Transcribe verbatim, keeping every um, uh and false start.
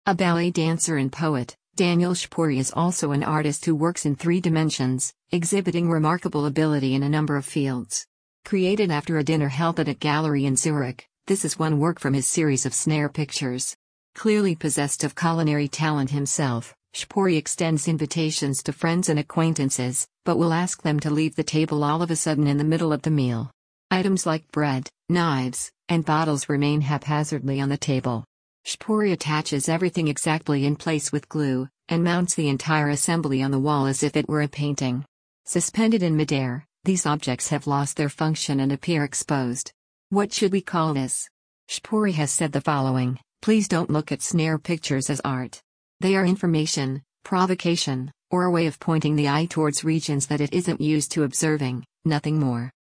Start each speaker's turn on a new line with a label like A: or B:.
A: A ballet dancer and poet, Daniel Shpouri is also an artist who works in three dimensions, exhibiting remarkable ability in a number of fields. Created after a dinner held at a gallery in Zurich, this is one work from his series of snare pictures. Clearly possessed of culinary talent himself, Shpouri extends invitations to friends and acquaintances, but will ask them to leave the table all of a sudden in the middle of the meal. Items like bread, knives, and bottles remain haphazardly on the table. Shpouri attaches everything exactly in place with glue, and mounts the entire assembly on the wall as if it were a painting. Suspended in midair, these objects have lost their function and appear exposed. What should we call this? Shpouri has said the following: "Please don't look at snare pictures as art. They are information, provocation, or a way of pointing the eye towards regions that it isn't used to observing, nothing more."